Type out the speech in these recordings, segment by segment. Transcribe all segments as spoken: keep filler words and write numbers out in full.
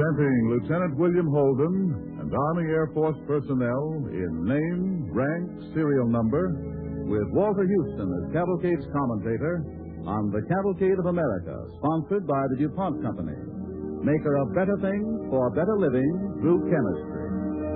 Presenting Lieutenant William Holden and Army Air Force personnel in name, rank, serial number, with Walter Houston as Cavalcade's commentator on The Cavalcade of America, sponsored by the DuPont Company, maker of better things for better living through chemistry.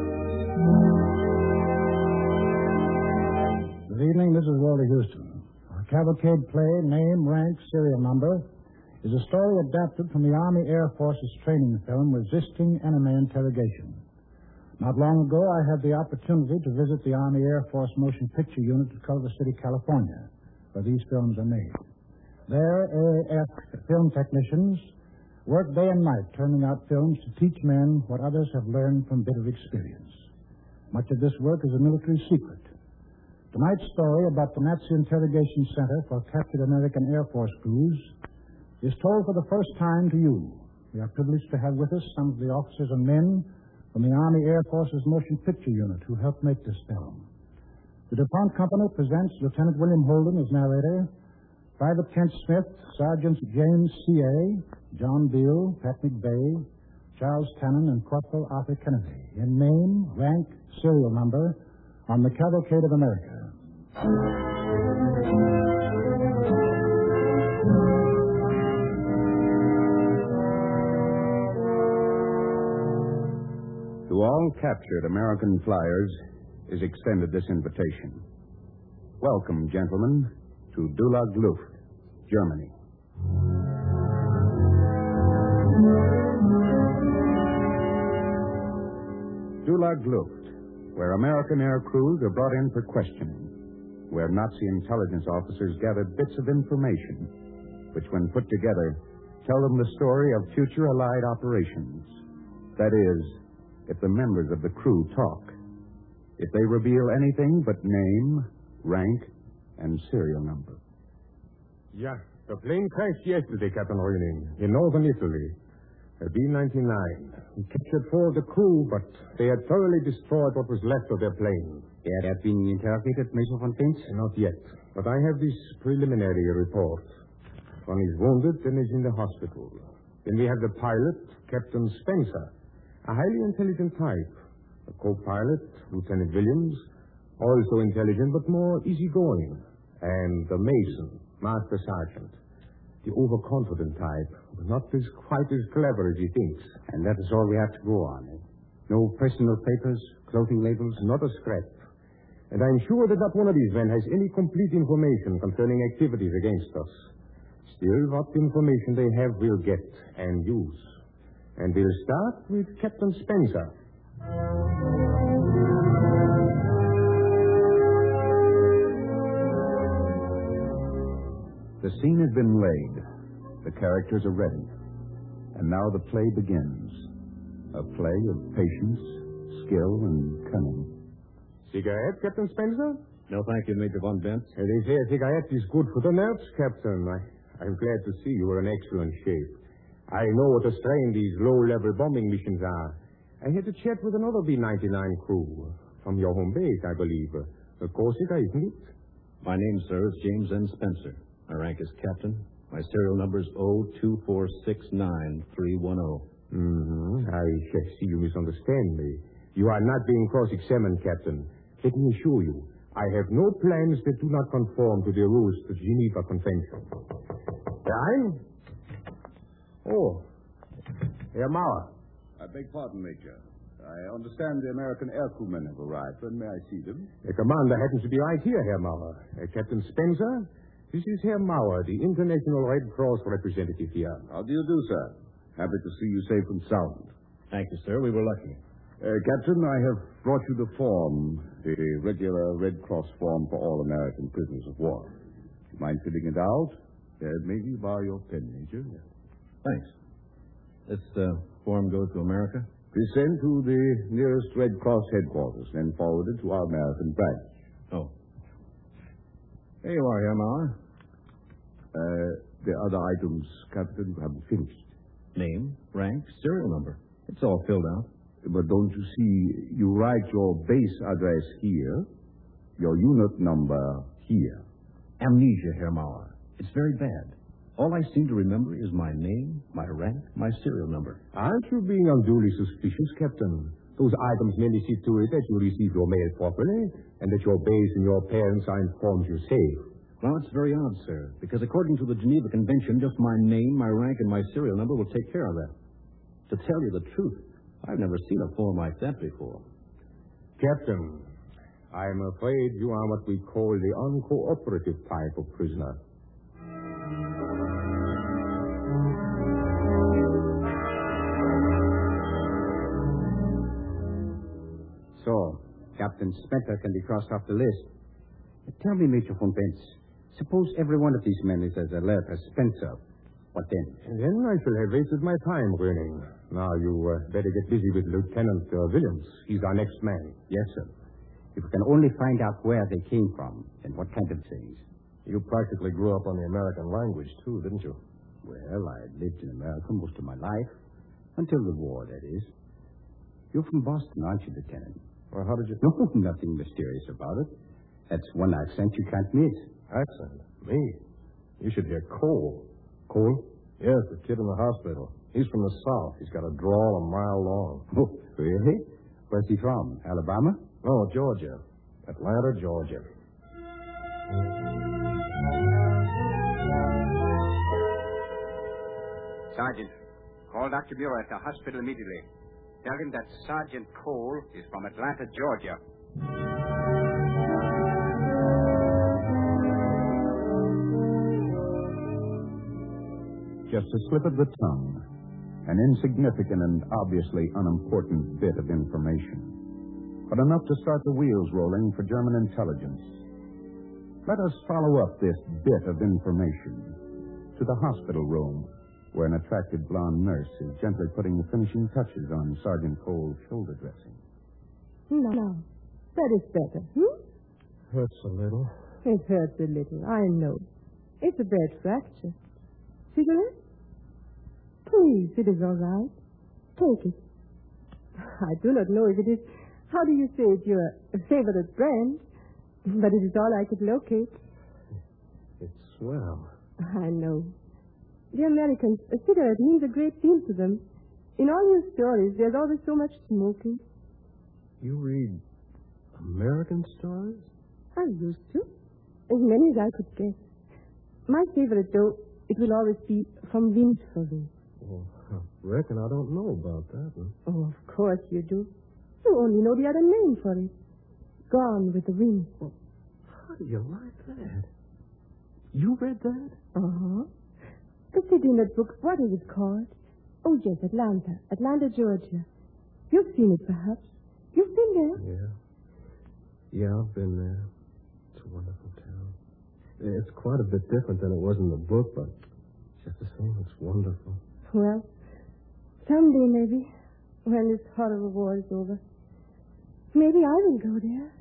Good evening, this is Walter Houston. Our Cavalcade play, name, rank, serial number, is a story adapted from the Army Air Force's training film, Resisting Enemy Interrogation. Not long ago, I had the opportunity to visit the Army Air Force Motion Picture Unit at Culver City, California, where these films are made. There, A A F film technicians work day and night turning out films to teach men what others have learned from bitter experience. Much of this work is a military secret. Tonight's story about the Nazi Interrogation Center for captured American Air Force crews is told for the first time to you. We are privileged to have with us some of the officers and men from the Army Air Force's Motion Picture Unit who helped make this film. The DuPont Company presents Lieutenant William Holden as narrator, Private Kent Smith, Sergeants James C A, John Beale, Pat McVeigh, Charles Cannon, and Corporal Arthur Kennedy, in name, rank, serial number, on the Cavalcade of America. To all captured American flyers is extended this invitation. Welcome, gentlemen, to Dulag Luft, Germany. Dulag Luft, where American air crews are brought in for questioning, where Nazi intelligence officers gather bits of information, which, when put together, tell them the story of future Allied operations. That is, if the members of the crew talk, if they reveal anything but name, rank, and serial number. Yeah, the plane crashed yesterday, Captain Röning, in northern Italy. A B ninety-nine. We captured four of the crew, but they had thoroughly destroyed what was left of their plane. They had been interrogated, Major von Pins? Not yet, but I have this preliminary report. One is wounded and is in the hospital. Then we have the pilot, Captain Spencer, a highly intelligent type. The co-pilot, Lieutenant Williams, also intelligent but more easygoing. And the Mason, Master Sergeant, the overconfident type, not as quite as clever as he thinks. And that is all we have to go on, eh? No personal papers, clothing labels? Not a scrap. And I'm sure that not one of these men has any complete information concerning activities against us. Still, what information they have, we'll get and use. And we'll start with Captain Spencer. The scene has been laid. The characters are ready. And now the play begins. A play of patience, skill, and cunning. Cigarette, Captain Spencer? No, thank you, Major von Bent. Uh, they say a cigarette is good for the nerves, Captain. I, I'm glad to see you are in excellent shape. I know what a strain these low-level bombing missions are. I had a chat with another B ninety-nine crew. From your home base, I believe. Uh, Corsica, isn't it? My name, sir, is James N. Spencer. My rank is captain. My serial number is zero two four six nine three one zero. Mm-hmm. I see you misunderstand me. You are not being cross-examined, Captain. Let me assure you, I have no plans that do not conform to the rules of the Geneva Convention. Time? Oh, Herr Mauer. I beg pardon, Major. I understand the American air crewmen have arrived. When may I see them? The commander happens to be right here, Herr Mauer. Uh, Captain Spencer, this is Herr Mauer, the International Red Cross representative here. How do you do, sir? Happy to see you safe and sound. Thank you, sir. We were lucky. Uh, Captain, I have brought you the form, the regular Red Cross form for all American prisoners of war. Do you mind filling it out? Uh, maybe borrow your pen, Major. Thanks. This uh, form goes to America? Be sent to the nearest Red Cross headquarters, then forwarded to our American branch. Oh. Here you are, Herr Mauer. Uh, the other items, Captain, haven't finished. Name, rank, serial number. It's all filled out. But don't you see, you write your base address here, your unit number here. Amnesia, Herr Mauer. It's very bad. All I seem to remember is my name, my rank, my serial number. Aren't you being unduly suspicious, Captain? Those items merely see to it that you receive your mail properly and that your base and your parents are informed you're safe. Well, it's very odd, sir, because according to the Geneva Convention, just my name, my rank, and my serial number will take care of that. To tell you the truth, I've never seen a form like that before. Captain, I am afraid you are what we call the uncooperative type of prisoner. So, Captain Spencer can be crossed off the list. Tell me, Major von Bentz, suppose every one of these men is as alert as Spencer. What then? And then I shall have wasted my time, Gröning. Now you uh, better get busy with Lieutenant uh, Williams. He's our next man. Yes, sir. If we can only find out where they came from and what kind of things. You practically grew up on the American language, too, didn't you? Well, I lived in America most of my life. Until the war, that is. You're from Boston, aren't you, Lieutenant? Well, how did you... No, nothing mysterious about it. That's one accent you can't miss. Accent? Me? You should hear Cole. Cole? Yes, the kid in the hospital. He's from the South. He's got a drawl a mile long. Oh, really? Where's he from? Alabama? No, Georgia. Atlanta, Georgia. Sergeant, call Doctor Muir at the hospital immediately. Tell him that Sergeant Cole is from Atlanta, Georgia. Just a slip of the tongue, an insignificant and obviously unimportant bit of information, but enough to start the wheels rolling for German intelligence. Let us follow up this bit of information to the hospital room, where an attractive blonde nurse is gently putting the finishing touches on Sergeant Cole's shoulder dressing. No, that is better, hmm? Hurts a little. It hurts a little, I know. It's a bad fracture. Cigarette? Please, it is all right. Take it. I do not know if it is, how do you say it, your favorite brand, but it is all I could locate. It's swell. I know. The Americans, a cigarette means a great deal to them. In all your stories, there's always so much smoking. You read American stories? I used to. As many as I could guess. My favorite, though, it will always be From Wind for Wind. Well, I reckon I don't know about that one. Oh, of course you do. You only know the other name for it. Gone with the Wind. Well, how do you like that? You read that? Uh-huh. The city in that book, what is it called? Oh, yes, Atlanta. Atlanta, Georgia. You've seen it, perhaps. You've been there? Yeah. Yeah, I've been there. It's a wonderful town. It's quite a bit different than it was in the book, but just the same, it's wonderful. Well, someday, maybe, when this horrible war is over, maybe I will go there.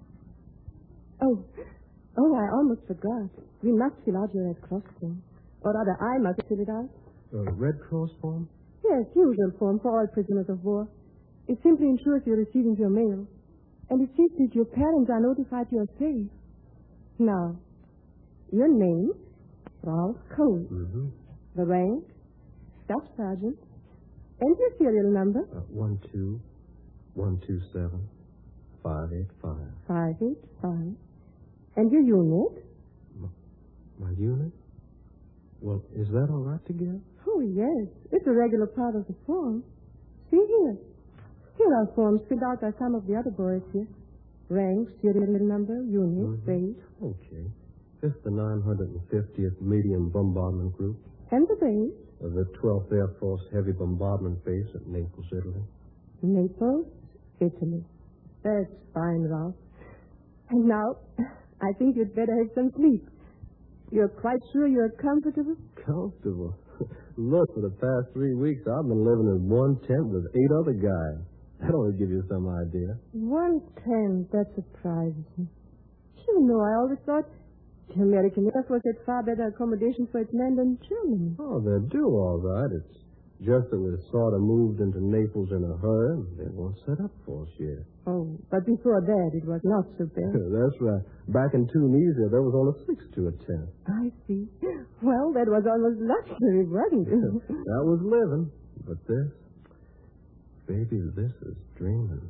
Oh, oh, I almost forgot. We must fill out your Red Cross form. Or rather, I must fill it out. The Red Cross form? Yes, usual form for all prisoners of war. It simply ensures you're receiving your mail. And it sees that your parents are notified you are safe. Now, your name, Ralph Cole. Mm-hmm. The rank, Staff Sergeant. And your serial number? Uh, one two, one two seven, five eight five. Five eight five. And your unit? My, my unit? Well, is that all right to give? Oh, yes. It's a regular part of the form. See here. Here are forms filled out by some of the other boys here. Rank, serial number, unit, Mm-hmm. base. Okay. This is the nine hundred fiftieth Medium Bombardment Group. And the base? Uh, the twelfth Air Force Heavy Bombardment Base at Naples, Italy. Naples, Italy. That's fine, Ralph. And now, I think you'd better have some sleep. You're quite sure you're comfortable? Comfortable? Look, for the past three weeks, I've been living in one tent with eight other guys. That ought to give you some idea. One tent, that surprises me. You know, I always thought the American Air Force had far better accommodation for its men than Germany. Oh, they do, all right. It's Just that we sort of moved into Naples in a hurry, and they weren't set up for us yet. Oh, but before that, it was not so bad. That's right. Back in Tunisia, there was only six to a ten. I see. Well, that was almost luxury, wasn't it? That was living. But this, baby, this is dreaming.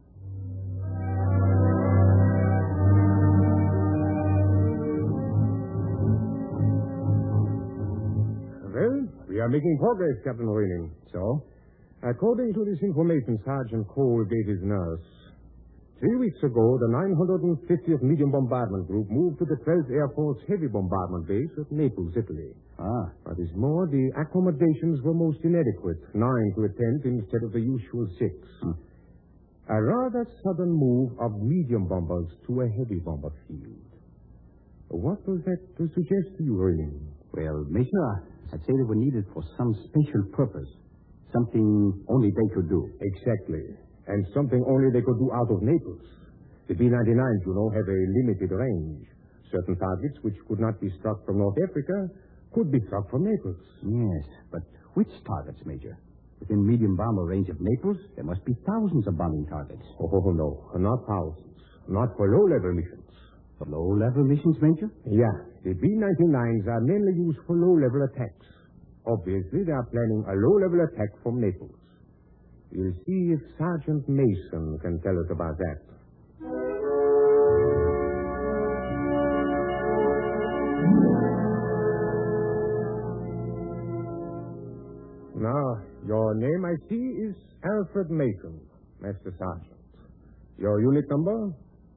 Well, we are making progress, Captain Roening. So? According to this information Sergeant Cole gave his nurse, three weeks ago, the nine hundred fiftieth Medium Bombardment Group moved to the twelfth Air Force Heavy Bombardment Base at Naples, Italy. Ah. What is more, the accommodations were most inadequate, nine to a tenth instead of the usual six. Hmm. A rather sudden move of medium bombers to a heavy bomber field. What was that to suggest to you, Roening? Well, Major, I'd say they were needed for some special purpose. Something only they could do. Exactly. And something only they could do out of Naples. The B ninety-nines, you know, have a limited range. Certain targets which could not be struck from North Africa could be struck from Naples. Yes, but which targets, Major? Within medium bomber range of Naples, there must be thousands of bombing targets. Oh, no, not thousands. Not for low-level missions. For low-level missions, Major? Yeah, the B ninety-nines are mainly used for low-level attacks. Obviously, they are planning a low-level attack from Naples. We'll see if Sergeant Mason can tell us about that. Now, your name, I see, is Alfred Mason, Master Sergeant. Your unit number?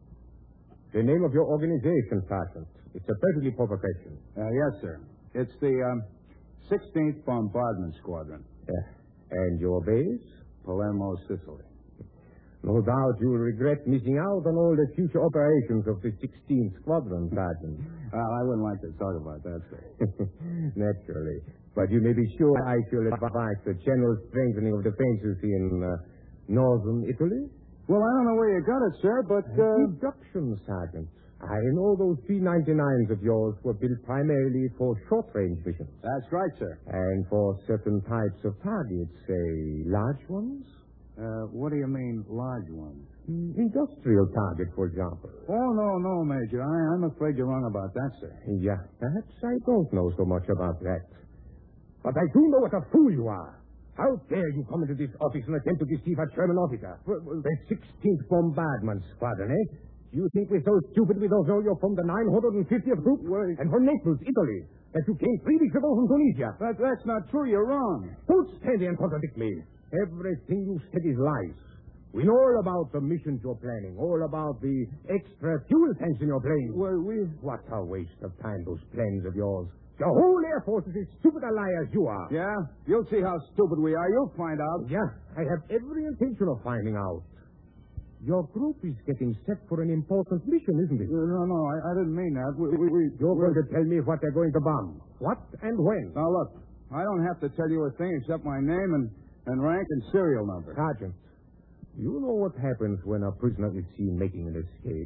The name of your organization, Sergeant. It's a perfectly proper question. Uh, yes, sir. It's the um, sixteenth Bombardment Squadron. Yeah. And your base? Palermo, Sicily. No doubt you'll regret missing out on all the future operations of the sixteenth Squadron, Sergeant. Well, I wouldn't like to talk about that, sir. Naturally. But you may be sure I shall advise the general strengthening of defenses in uh, northern Italy. Well, I don't know where you got it, sir, but... Uh... Deduction, Sergeant. I know those B ninety-nines of yours were built primarily for short-range missions. That's right, sir. And for certain types of targets, say, large ones? Uh, what do you mean, large ones? Mm, industrial target, for example. Oh, no, no, Major. I, I'm afraid you're wrong about that, sir. Yeah, perhaps I don't know so much about that. But I do know what a fool you are. How dare you come into this office and attempt to deceive a German officer? The sixteenth Bombardment Squadron, eh? You think we're so stupid we don't know you're from the nine hundred fiftieth Group? Wait. And from Naples, Italy. That you came three weeks ago from Tunisia. That, that's not true. You're wrong. Don't stand there and contradict me. Everything you said is lies. We know all about the missions you're planning, all about the extra fuel tanks in your plane. Well, we... What a waste of time, those plans of yours. The whole Air Force is as stupid a liar as you are. Yeah? You'll see how stupid we are. You'll find out. Yeah, I have every intention of finding out. Your group is getting set for an important mission, isn't it? Uh, no, no, I, I didn't mean that. We, we, we, You're going to tell me what they're going to bomb. What and when? Now, look, I don't have to tell you a thing except my name and, and rank and serial number. Sergeant, you know what happens when a prisoner is seen making an escape.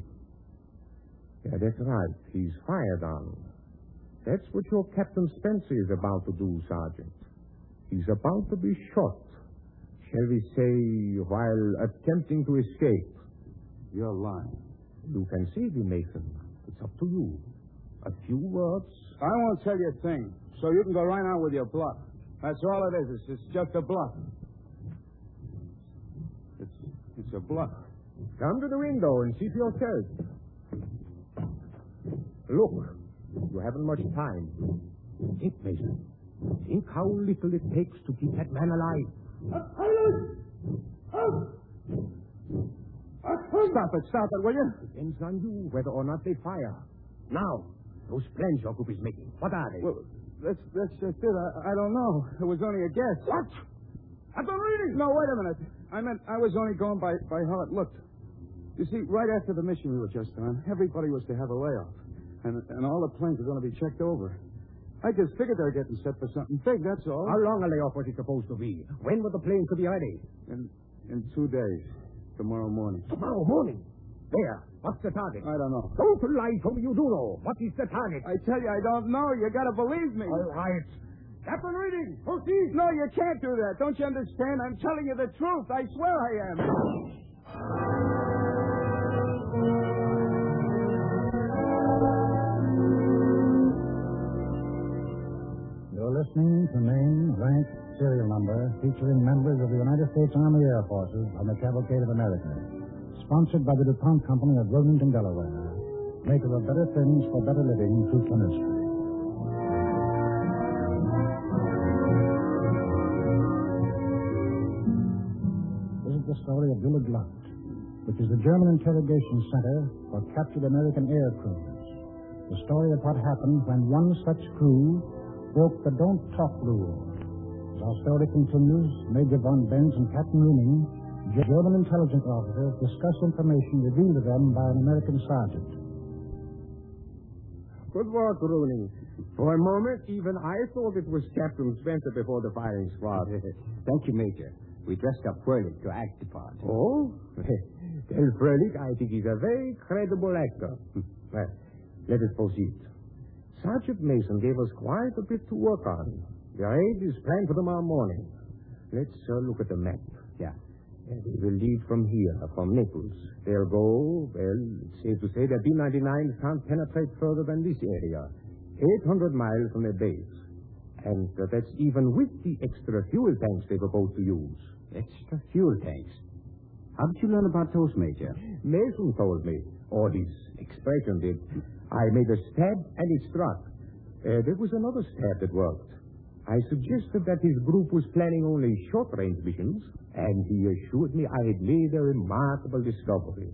Yeah, that's right. He's fired on. That's what your Captain Spencer is about to do, Sergeant. He's about to be shot. Shall we say, while attempting to escape? You're lying. You can save him, Mason. It's up to you. A few words. I won't tell you a thing, so you can go right on with your bluff. That's all it is. It's, it's just a bluff. It's, it's a bluff. Come to the window and see for yourself. Look, you haven't much time. Think, Mason. Think how little it takes to keep that man alive. Stop it, stop it, will you? Depends on you whether or not they fire. Now, those plans your group is making, what are they? Well, that's, that's just it. I, I don't know. It was only a guess. What? I've been reading. No, wait a minute. I meant I was only going by, by how it looked. You see, right after the mission we were just on, everybody was to have a layoff. And, and all the planes were going to be checked over. I just figured they were getting set for something big, that's all. How long a layoff was it supposed to be? When were the planes to be ready? In, in two days. Tomorrow morning. Tomorrow morning? There. What's the target? I don't know. Don't lie to me, you do know. What is the target? I tell you, I don't know. You gotta believe me. All right. Captain Reading, proceed. No, you can't do that. Don't you understand? I'm telling you the truth. I swear I am. You're listening to Name, Rank, Serial Number, featuring members of the United States Army Air Forces on the Cavalcade of America. Sponsored by the DuPont Company of Wilmington, Delaware. Maker of better things for better living through chemistry. The story of Wille Gluck, which is the German interrogation center for captured American air crews. The story of what happened when one such crew broke the don't talk rule. As our story continues, Major von Benz and Captain Rooney, German intelligence officers, discuss information revealed to them by an American sergeant. Good work, Rooney. For a moment, even I thought it was Captain Spencer before the firing squad. Thank you, Major. We dressed up Fröhlich to act the part. Oh? Tell Fröhlich I think he's a very credible actor. Well, let us proceed. Sergeant Mason gave us quite a bit to work on. The raid is planned for tomorrow morning. Let's uh, look at the map. Yeah. And we will lead from here, from Naples. They'll go, well, it's safe to say that B ninety-nines can't penetrate further than this area. eight hundred miles from their base. And uh, that's even with the extra fuel tanks they propose to use. Extra fuel tanks? How did you learn about those, Major? Mason told me. Or his expression did. I made a stab and it struck. Uh, there was another stab that worked. I suggested that his group was planning only short-range missions, and he assured me I had made a remarkable discovery.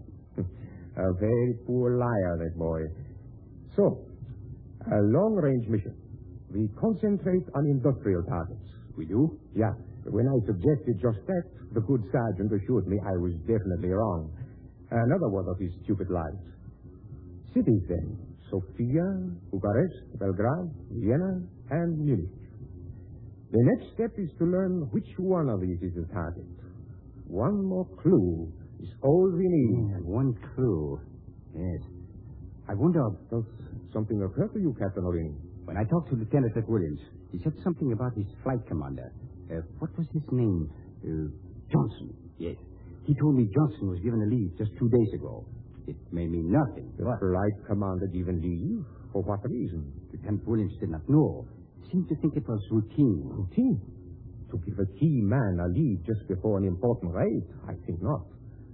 A very poor liar, that boy. So, a long-range mission. We concentrate on industrial targets. We do? Yeah. When I suggested just that, the good sergeant assured me I was definitely wrong. Another one of his stupid lies. Cities, then. Sofia, Bucharest, Belgrade, Vienna, and Munich. The next step is to learn which one of these is the target. One more clue is all we need. Yeah, one clue. Yes. I wonder, does something occur to you, Captain O'Reilly? When I talked to Lieutenant Williams, he said something about his flight commander. Uh, what was his name? Uh, Johnson. Yes. He told me Johnson was given a leave just two days ago. It may mean nothing. The flight commander given leave? For what reason? Lieutenant Williams did not know. Seemed to think it was routine. Routine? To give a key man a leave just before an important raid? I think not.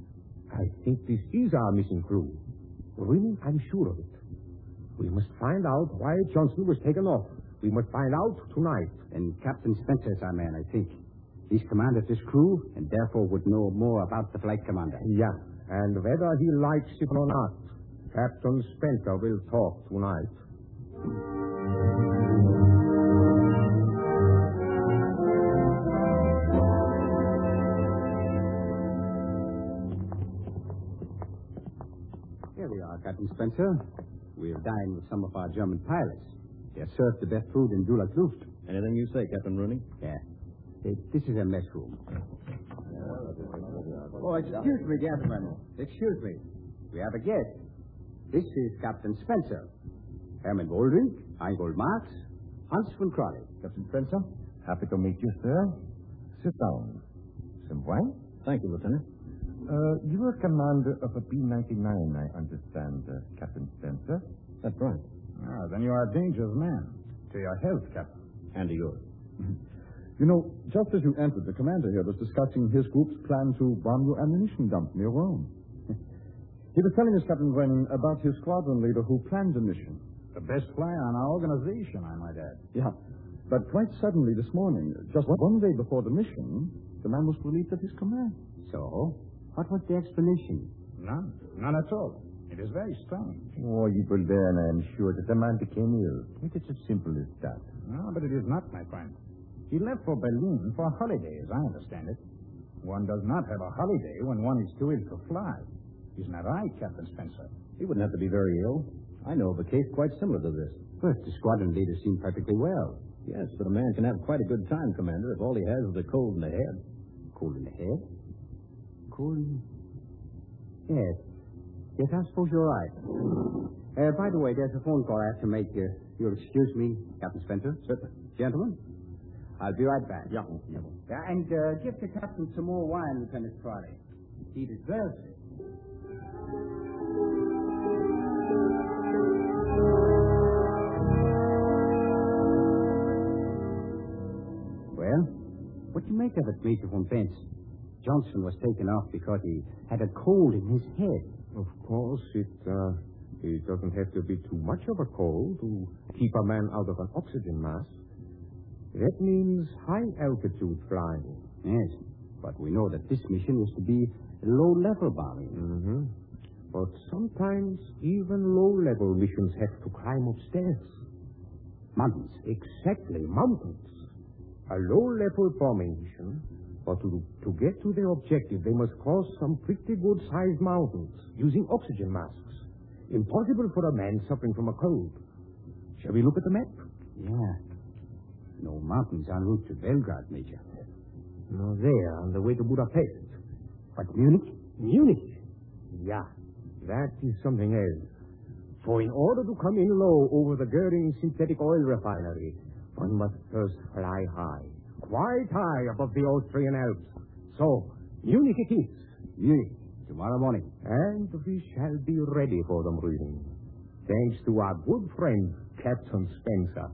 I think this is our missing clue. Really, I'm sure of it. We must find out why Johnson was taken off. We must find out tonight. And Captain Spencer is our man, I think. He's commanded this crew and therefore would know more about the flight commander. Yeah, and whether he likes it or not, Captain Spencer will talk tonight. Here we are, Captain Spencer. We've dined with some of our German pilots. They have served the best food in Dulak Luft. Anything you say, Captain Rooney? Yeah. Hey, this is a mess room. Oh, excuse me, gentlemen. Excuse me. We have a guest. This is Captain Spencer. Hermann Goldrink, Eingold Marx, Hans von Crowley. Captain Spencer, happy to meet you, sir. Sit down. Some wine? Thank you, Lieutenant. Uh, you are commander of a B ninety-nine, I understand, uh, Captain Spencer. That's right. Ah, then you are a dangerous man. To your health, Captain. And to yours. You know, just as you entered, the commander here was discussing his group's plan to bomb your ammunition dump near Rome. He was telling us, Captain Brennan, about his squadron leader who planned the mission. The best flyer on our organization, I might add. Yeah. But quite suddenly this morning, just one day before the mission, the man was relieved of his command. So, what was the explanation? None. None at all. It is very strange. Oh, you will learn, I am sure, that the man became ill. It is as simple as that. No, but it is not, my friend. He left for Berlin for a holiday, as I understand it. One does not have a holiday when one is too ill to fly. Isn't that right, Captain Spencer? He wouldn't have to be very ill. I know of a case quite similar to this. But the squadron leader seemed perfectly well. Yes, but a man can have quite a good time, Commander, if all he has is a cold in the head. Cold in the head? Cold in... Yes. Yes, I suppose you're right. Uh, by the way, there's a phone call I have to make. Uh, you'll excuse me, Captain Spencer. Certainly. Gentlemen, I'll be right back. Yeah. Yeah, and uh, give the captain some more wine, Lieutenant Crowley. He deserves it. Well, what do you make of it, Major von Bentz? Johnson was taken off because he had a cold in his head. Of course, it, uh, it doesn't have to be too much of a cold to keep a man out of an oxygen mask. That means high-altitude flying. Yes, but we know that this mission is to be low-level bombing. Mm-hmm. But sometimes even low-level missions have to climb upstairs. Mountains. Exactly, mountains. A low-level bombing mission, but to, to get to their objective, they must cross some pretty good-sized mountains using oxygen masks. Impossible for a man suffering from a cold. Shall we look at the map? Yeah. No mountains en route to Belgrade, Major. No, there, on the way to Budapest. But Munich? Munich? Yeah, that is something else. For in order to come in low over the Goering synthetic oil refinery, one must first fly high, quite high above the Austrian Alps. So, Munich it is. Munich, tomorrow morning. And we shall be ready for the meeting. Thanks to our good friend, Captain Spencer.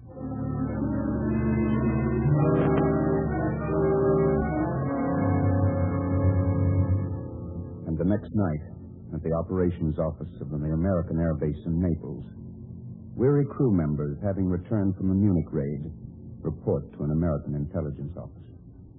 And the next night, at the operations office of the American Air Base in Naples, weary crew members, having returned from the Munich raid, report to an American intelligence officer.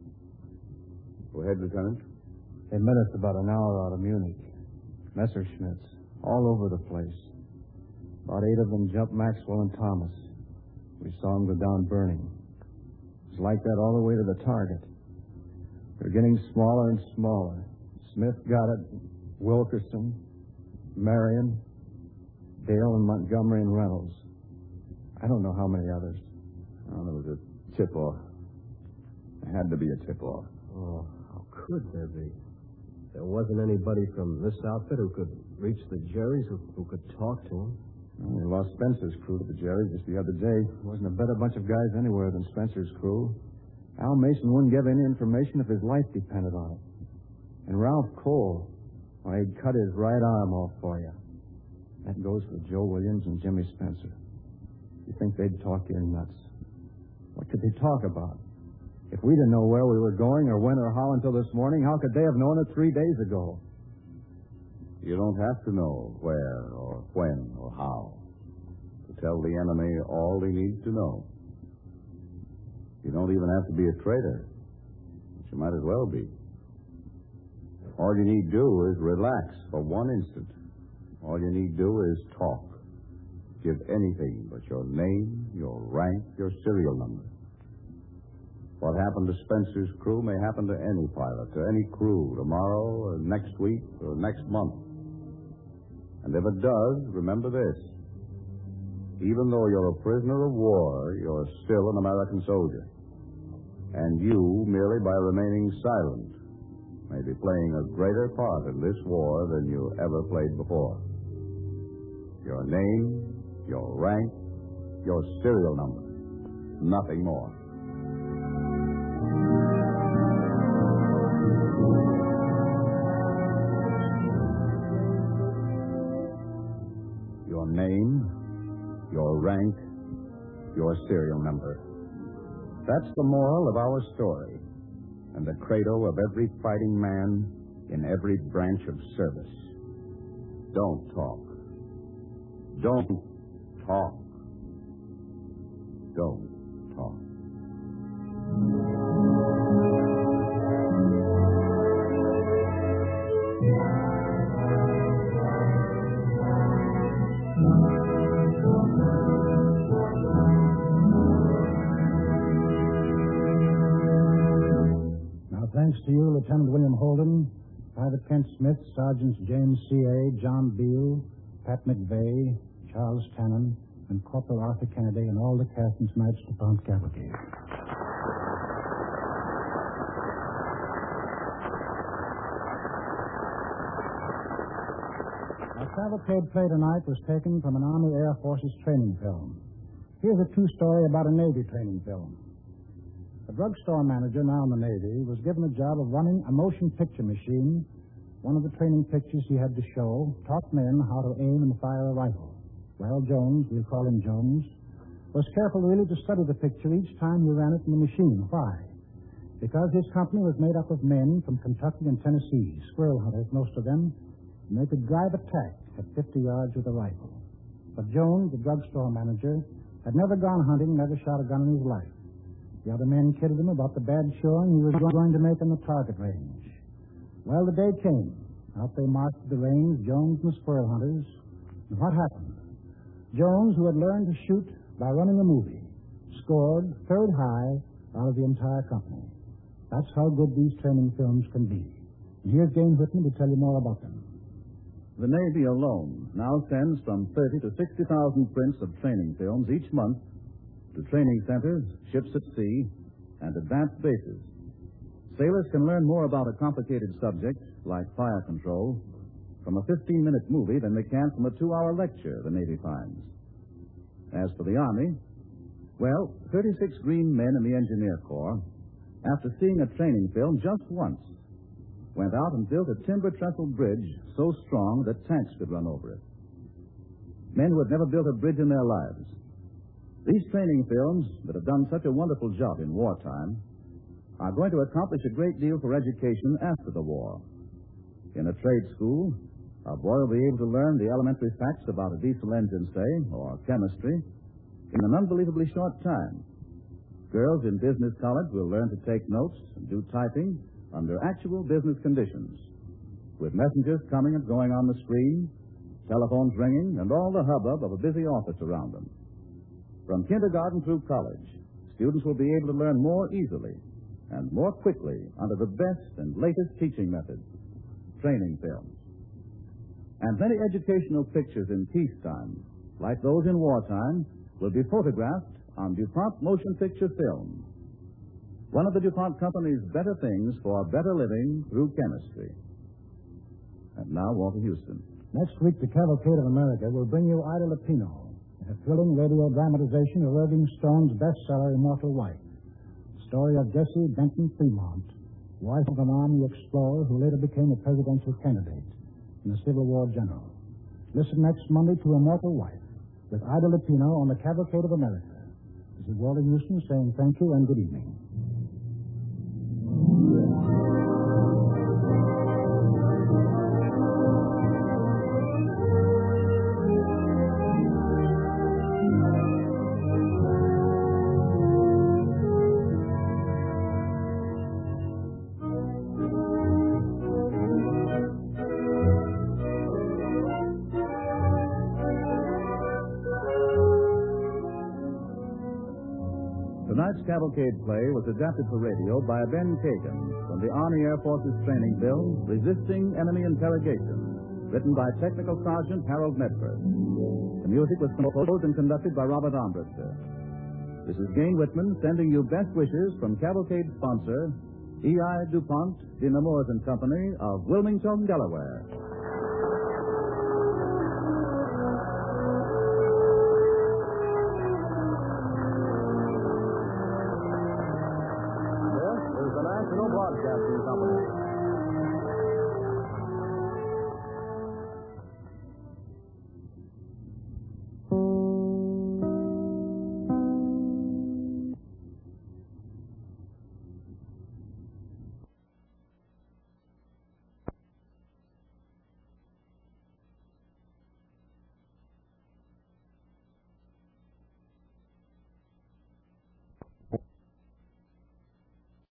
Go ahead, Lieutenant. They met us about an hour out of Munich. Messerschmitts, all over the place. About eight of them jumped Maxwell and Thomas. We saw them go down burning. It was like that all the way to the target. They're getting smaller and smaller. Smith got it, Wilkerson, Marion, Dale and Montgomery and Reynolds. I don't know how many others. Oh, there was a tip-off. There had to be a tip-off. Oh, how could there be? There wasn't anybody from this outfit who could reach the Jerry's, who, who could talk to him. Well, we lost Spencer's crew to the Jerry just the other day. There wasn't a better bunch of guys anywhere than Spencer's crew. Al Mason wouldn't give any information if his life depended on it. And Ralph Cole, well, he'd cut his right arm off for you. That goes for Joe Williams and Jimmy Spencer. You think they'd talk you nuts? What could they talk about? If we didn't know where we were going or when or how until this morning, how could they have known it three days ago? You don't have to know where or when or how to tell the enemy all he needs to know. You don't even have to be a traitor, but you might as well be. All you need do is relax for one instant. All you need do is talk. Give anything but your name, your rank, your serial number. What happened to Spencer's crew may happen to any pilot, to any crew, tomorrow or next week or next month. And if it does, remember this. Even though you're a prisoner of war, you're still an American soldier. And you, merely by remaining silent, may be playing a greater part in this war than you ever played before. Your name, your rank, your serial number. Nothing more. Your name, your rank, your serial number. That's the moral of our story, and the credo of every fighting man in every branch of service. Don't talk. Don't talk. Don't talk. Thanks to you, Lieutenant William Holden, Private Kent Smith, Sergeants James C A, John Beale, Pat McVeigh, Charles Tannen, and Corporal Arthur Kennedy, and all the cast in tonight's DuPont Cavalcade. Our cavalcade play tonight was taken from an Army Air Forces training film. Here's a true story about a Navy training film. A drugstore manager, now in the Navy, was given the job of running a motion picture machine. One of the training pictures he had to show taught men how to aim and fire a rifle. Well, Jones, we'll call him Jones, was careful really to study the picture each time he ran it in the machine. Why? Because his company was made up of men from Kentucky and Tennessee, squirrel hunters, most of them, and they could drive a tack at fifty yards with a rifle. But Jones, the drugstore manager, had never gone hunting, never shot a gun in his life. The other men kidded him about the bad showing he was going to make in the target range. Well, the day came. Out they marched to the range, Jones and the squirrel hunters. And what happened? Jones, who had learned to shoot by running a movie, scored third high out of the entire company. That's how good these training films can be. And here's Gane Whitman to tell you more about them. The Navy alone now sends from thirty to sixty thousand prints of training films each month to training centers, ships at sea, and advanced bases. Sailors can learn more about a complicated subject, like fire control, from a fifteen-minute movie than they can from a two-hour lecture, the Navy finds. As for the Army, well, thirty-six green men in the Engineer Corps, after seeing a training film just once, went out and built a timber-trestle bridge so strong that tanks could run over it. Men who had never built a bridge in their lives. These training films that have done such a wonderful job in wartime are going to accomplish a great deal for education after the war. In a trade school, a boy will be able to learn the elementary facts about a diesel engine, say, or chemistry, in an unbelievably short time. Girls in business college will learn to take notes and do typing under actual business conditions, with messengers coming and going on the screen, telephones ringing, and all the hubbub of a busy office around them. From kindergarten through college, students will be able to learn more easily and more quickly under the best and latest teaching methods, training films. And many educational pictures in peacetime, like those in wartime, will be photographed on DuPont motion picture film, one of the DuPont Company's better things for better living through chemistry. And now, Walter Houston. Next week, the Cavalcade of America will bring you Ida Lupino, a thrilling radio dramatization of Irving Stone's bestseller, Immortal Wife. The story of Jessie Benton Fremont, wife of an Army explorer who later became a presidential candidate and a Civil War general. Listen next Monday to Immortal Wife with Ida Lupino on the Cavalcade of America. This is Walter Houston saying thank you and good evening. Tonight's Cavalcade play was adapted for radio by Ben Kagan from the Army Air Force's training film, Resisting Enemy Interrogation, written by Technical Sergeant Harold Medford. The music was composed and conducted by Robert Armbruster. This is Gane Whitman sending you best wishes from Cavalcade sponsor, E I DuPont, de Nemours and Company of Wilmington, Delaware. Broadcasting Company.